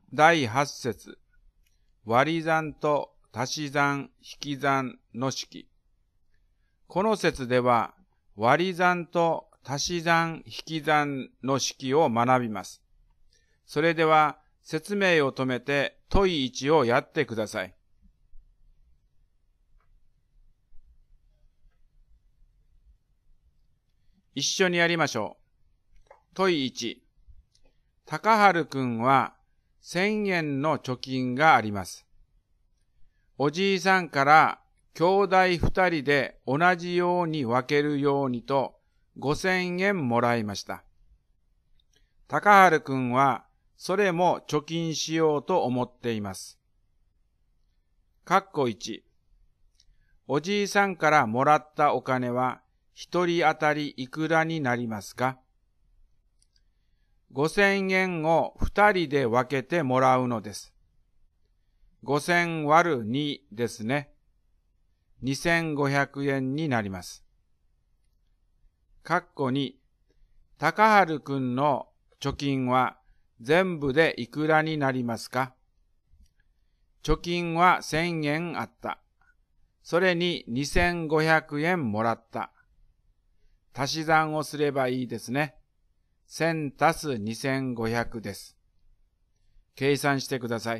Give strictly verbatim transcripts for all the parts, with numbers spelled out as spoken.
だいはち節、割り算と足し算、引き算の式。この節では、割り算と足し算、引き算の式を学びます。それでは、説明を止めて問いいちをやってください。一緒にやりましょう。問いいち。高春くんはせんえんの貯金があります。おじいさんから兄弟ふたりで同じように分けるようにとごせんえんもらいました。高春くんはそれも貯金しようと思っています。かっこいち。おじいさんからもらったお金は一人当たりいくらになりますか？ごせんえんをふたりで分けてもらうのです。ごせん割るにですね。にせんごひゃくえんになります。かっこに、高春くんの貯金は全部でいくらになりますか？貯金はせんえんあった。それににせんごひゃくえんもらった。足し算をすればいいですね。せんたすにせんごひゃくです。計算してください。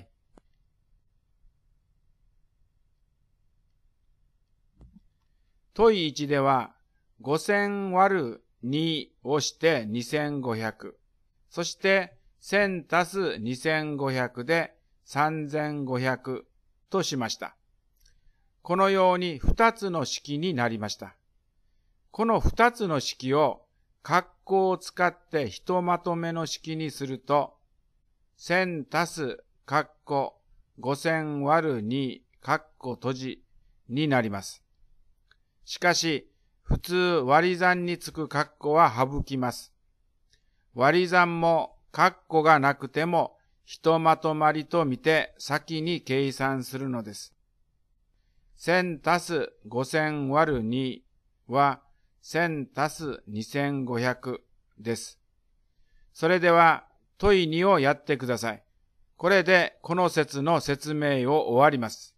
問いいちでは、ごせん割るにをしてにせんごひゃく。そして、せんたすにせんごひゃくでさんぜんごひゃくとしました。このようにふたつの式になりました。このふたつの式を括弧を使ってひとまとめの式にすると、せんたす括弧ごせん割るに括弧閉じになります。しかし、普通割り算につく括弧は省きます。割り算も括弧がなくてもひとまとまりとみて先に計算するのです。せんたすごせん割るにはせんたすにせんごひゃくです。それでは問いにをやってください。これでこの節の説明を終わります。